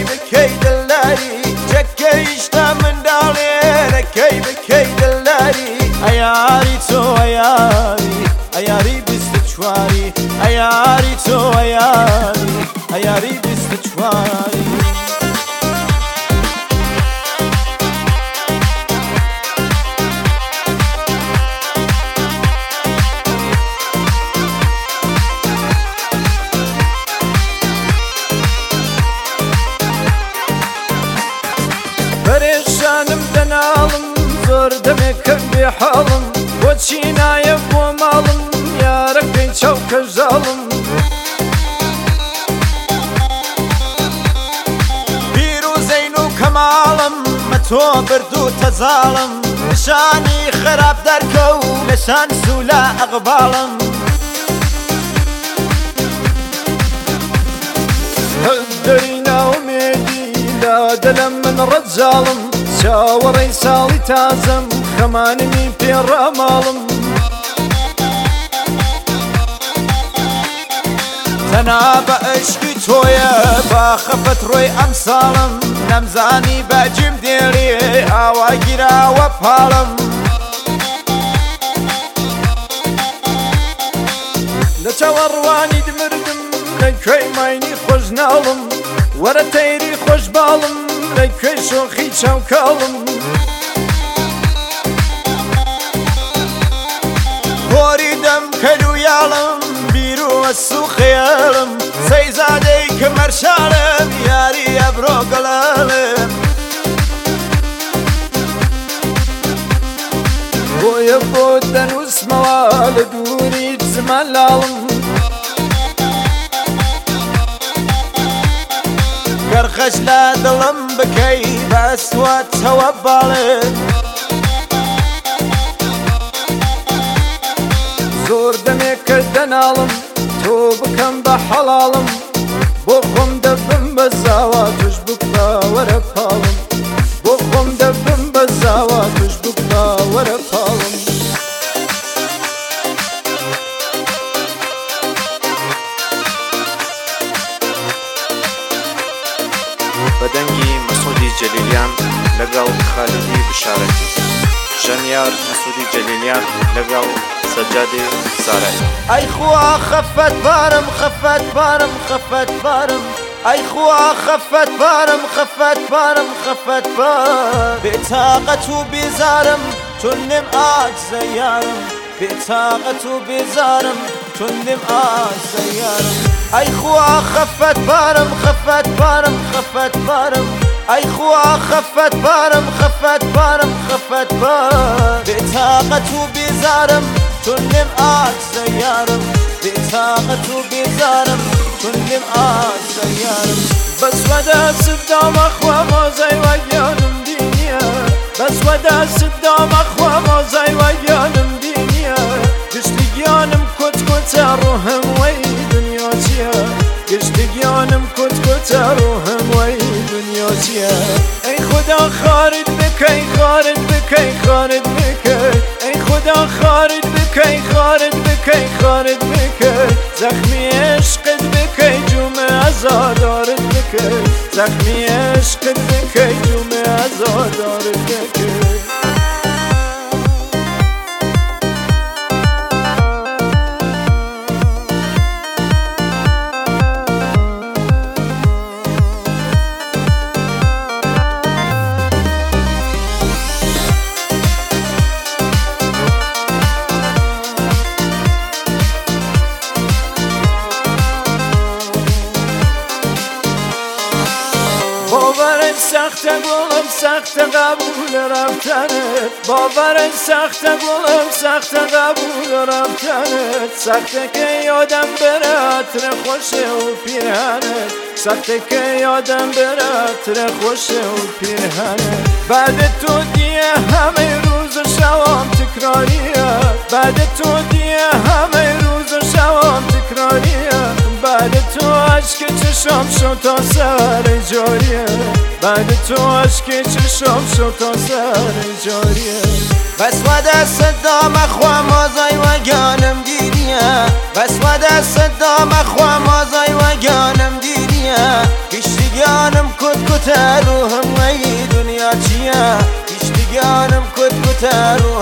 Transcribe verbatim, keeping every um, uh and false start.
بكي دلاري جكيشت من دالي كي بكي دلاري اياري تو اياري اياري بستشواري اياري تو اياري اياري بستشواري پریشانم دنالم زۆر دەمێکم بێ حاڵم بۆچی نایە بۆ ماڵم یارەکەی چاوکە ژاڵم پیرۆزەین و کەماڵم مە تۆ بردو تەزاڵم نیشانی خراپ دەرکە و لەشان سوولە ئەغباڵم هەڵدەری ناومێدی لا دەلم من ڕەجاڵم چاوەڕێی ساڵی تازەم خەمانمی پێڕاماڵم تەنا بە عشقی تۆیە با خەفەت ڕۆی ئەم ساڵم نەمزانی بەجیم دێڵێ ئاوا گیراوە پاڵم لە چاوەڕوانی دمردم لە کوێی ماینی خۆش ناڵم وەرە تەیری خۆش باڵم لە کوێی شۆخی چاوکاڵم هۆری دەم کەلویاڵم بیر و وەسو خەیاڵم سەیزادەی کەمەرشاڵم یاری ئەبرۆ گەڵاڵم بۆیە بۆ دەنووسمەوە لە دووری زمان لاڵم گەرخەش لە دڵم بکەی بەسوات چەوە باڵێ زۆر دەمێک کە دەناڵم تۆ بکەم بە حەڵاڵم بۆ خۆم دەبم بە زاوا توش بکە وەرە پاڵم بۆ خۆم دەبم بە زاوا توش بکە وەرە پاڵم بەدەنگی مەسعودی جەلیلیان لەگەڵ خالیدی بشارەتی ژەنیار مەسعودی جەلیلیان لەگەڵ سەجادی سارایی ئەی خوا خەفەت بارم خەفەت بارم خەفەت بارم ئەی خوا خەفەت بارم خەفەت بارم خەفەت بار بێتاقەت و بێزارم چون نم ئاجزە یارم بێتاقەت و بێزارم چون نم ئاجزە یارم ئەی خوا خەفەت بارم خەفەت بارم خەفەت بارم ئەی خوا خەفەت بارم خەفەت بارم خەفەت بار بێتاقەت و بێزارم چون نم ئاجزە یارم بێتاقەت و بێزارم چون نم ئاجزە یارم بەسوەدا سدامە خوا مۆزەی وەگیانم دینیە بەسوەدا سدامە خوا مۆزەی وەگیانم دینیە گشتی گیانم کوت کوتە ڕووهم وەی دنیا چیە گشتی گیانم کوت کوتە ڕووهم وەی دنیا چیە ئەی خوددا خارت بکەی خارت بکەی خارت بکەی ئەی خوددا خارت بکەی خارت بکەی خارت بکەی زەخمی عشقت بکەی جومە ئەزادارت بکەی زەخمی عشقت بکەی جومە ئەزادارت بکەی باورت سخته گلم سخته قبول رفتنت باورت سخته گلم سخته قبول رفتنت سخته که یادم بره عطر خوشه و پیرهنت سخته که یادم بره عطر خوشه و پیرهنت بعد تو دیگه همه روز و شبام تکراریه بعد تو دیگه همه روز و شبام تکراریه بعد تو عشق چشام شد تا سر جاریه بعد تو عشق چشام شد تا سر جاریه بس و دست دام خوا مازای و گانم دیریه بس و دست دام خوا مازای و گانم دیریه کشتی گانم کد وتارو هم أي دنيا تيا يشتقانم كت كتارو